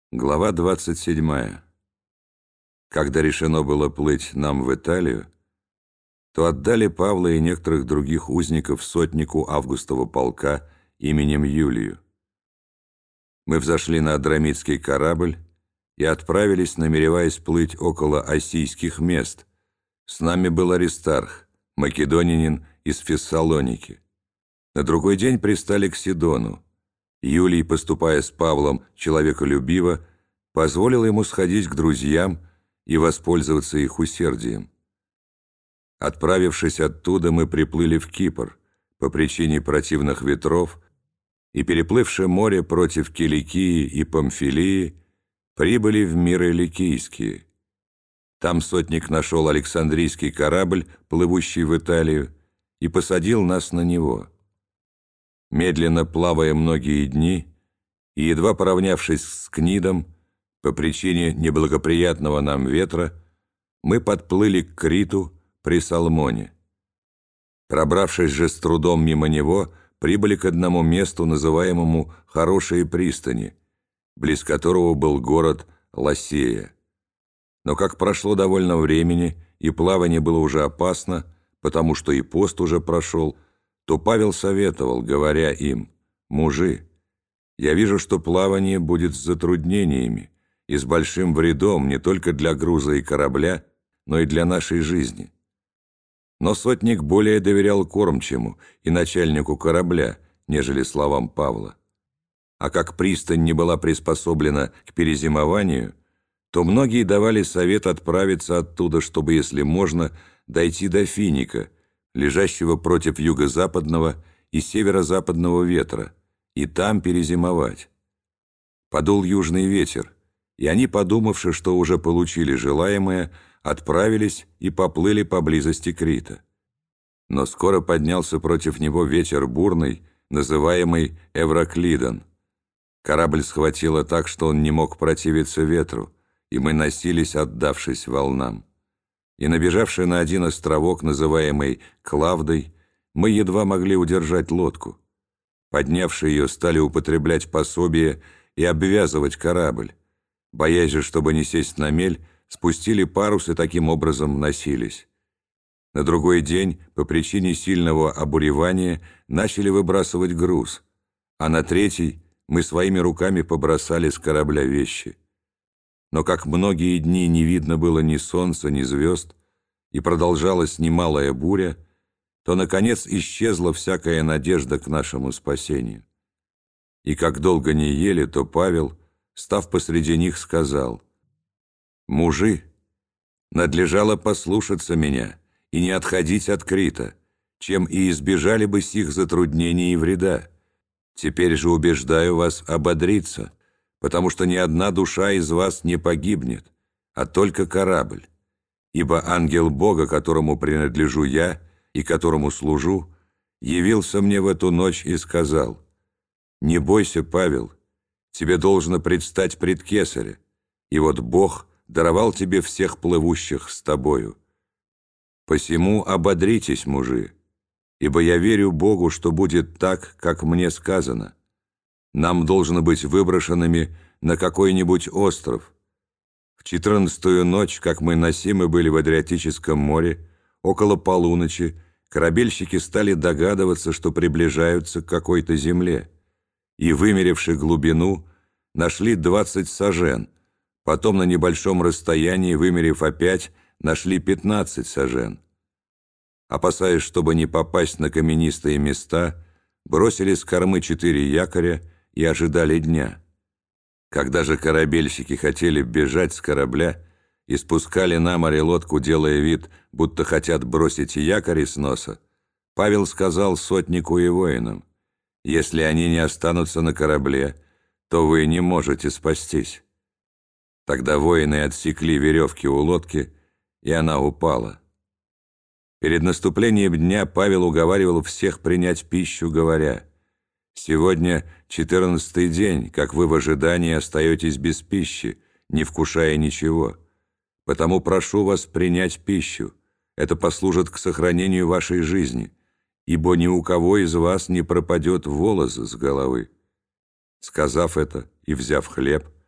Глава 27. Когда решено было плыть нам в Италию, то отдали Павла и некоторых других узников сотнику Августова полка именем Юлию. Мы взошли на Адрамитский корабль и отправились, намереваясь плыть около Осийских мест. С нами был Аристарх, македонянин из Фессалоники. На другой день пристали к Сидону. Юлий, поступая с Павлом человеколюбиво, позволил ему сходить к друзьям и воспользоваться их усердием. Отправившись оттуда, мы приплыли в Кипр по причине противных ветров и, переплывши море против Киликии и Памфилии, прибыли в миры Ликийские. Там сотник нашел Александрийский корабль, плывущий в Италию, и посадил нас на него. Медленно плавая многие дни и едва поравнявшись с Книдом, по причине неблагоприятного нам ветра, мы подплыли к Криту при Салмоне. Пробравшись же с трудом мимо него, прибыли к одному месту, называемому «Хорошие пристани», близ которого был город Ласея. Но как прошло довольно времени, и плавание было уже опасно, потому что и пост уже прошел, то Павел советовал, говоря им: «Мужи, я вижу, что плавание будет с затруднениями и с большим вредом не только для груза и корабля, но и для нашей жизни». Но сотник более доверял кормчему и начальнику корабля, нежели словам Павла. А как пристань не была приспособлена к перезимованию, то многие давали совет отправиться оттуда, чтобы, если можно, дойти до Финика, лежащего против юго-западного и северо-западного ветра, и там перезимовать. Подул южный ветер, и они, подумавши, что уже получили желаемое, отправились и поплыли поблизости Крита. Но скоро поднялся против него ветер бурный, называемый Эвраклидон. Корабль схватило так, что он не мог противиться ветру, и мы носились, отдавшись волнам. И, набежавши на один островок, называемый Клавдой, мы едва могли удержать лодку. Поднявши ее, стали употреблять пособие и обвязывать корабль. Боясь же, чтобы не сесть на мель, спустили парус и таким образом носились. На другой день, по причине сильного обуревания, начали выбрасывать груз, а на третий мы своими руками побросали с корабля вещи. Но как многие дни не видно было ни солнца, ни звезд, и продолжалась немалая буря, то, наконец, исчезла всякая надежда к нашему спасению. И как долго не ели, то Павел, став посреди них, сказал: «Мужи, надлежало послушаться меня и не отходить от Крита, чем и избежали бы сих затруднений и вреда. Теперь же убеждаю вас ободриться, потому что ни одна душа из вас не погибнет, а только корабль. Ибо ангел Бога, которому принадлежу я и которому служу, явился мне в эту ночь и сказал: «Не бойся, Павел, тебе должно предстать пред Кесаря, и вот Бог даровал тебе всех плывущих с тобою. Посему ободритесь, мужи, ибо я верю Богу, что будет так, как мне сказано. Нам должно быть выброшенными на какой-нибудь остров. В 14-ю ночь, как мы носимы были в Адриатическом море, около полуночи, корабельщики стали догадываться, что приближаются к какой-то земле, и, вымеривши глубину, нашли 20 сажен, потом на небольшом расстоянии, вымерив опять, нашли 15 сажен. Опасаясь, чтобы не попасть на каменистые места, бросили с кормы 4 якоря и ожидали дня. Когда же корабельщики хотели бежать с корабля и спускали на море лодку, делая вид, будто хотят бросить якорь с носа, Павел сказал сотнику и воинам: «Если они не останутся на корабле, то вы не можете спастись». Тогда воины отсекли веревки у лодки, и она упала. Перед наступлением дня Павел уговаривал всех принять пищу, говоря: «Сегодня 14-й день, как вы в ожидании остаетесь без пищи, не вкушая ничего. Потому прошу вас принять пищу. Это послужит к сохранению вашей жизни, ибо ни у кого из вас не пропадет волос с головы». Сказав это и взяв хлеб,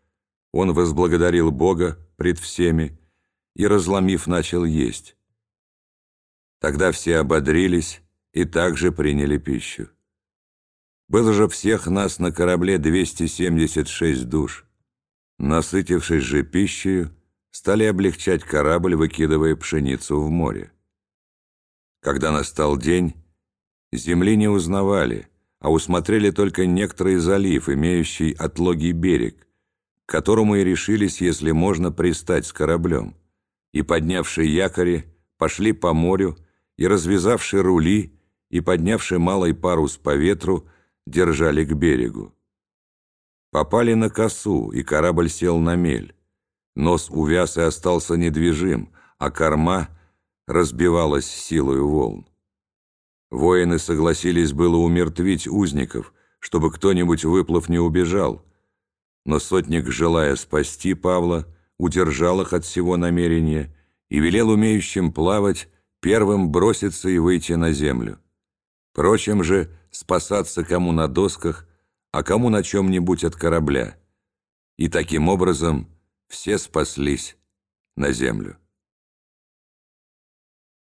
Он возблагодарил Бога пред всеми и, разломив, начал есть. Тогда все ободрились и также приняли пищу. Было же всех нас на корабле 276 душ. Насытившись же пищею, стали облегчать корабль, выкидывая пшеницу в море. Когда настал день, земли не узнавали, а усмотрели только некоторый залив, имеющий отлогий берег, к которому и решились, если можно, пристать с кораблем. И, поднявши якори, пошли по морю, и, развязавши рули, и поднявши малый парус по ветру, держали к берегу. Попали на косу, и корабль сел на мель. Нос увяз и остался недвижим, а корма разбивалась силою волн. Воины согласились было умертвить узников, чтобы кто-нибудь, выплыв, не убежал. Но сотник, желая спасти Павла, удержал их от всего намерения и велел умеющим плавать первым броситься и выйти на землю. Прочим же спасаться кому на досках, а кому на чем-нибудь от корабля. И таким образом все спаслись на землю.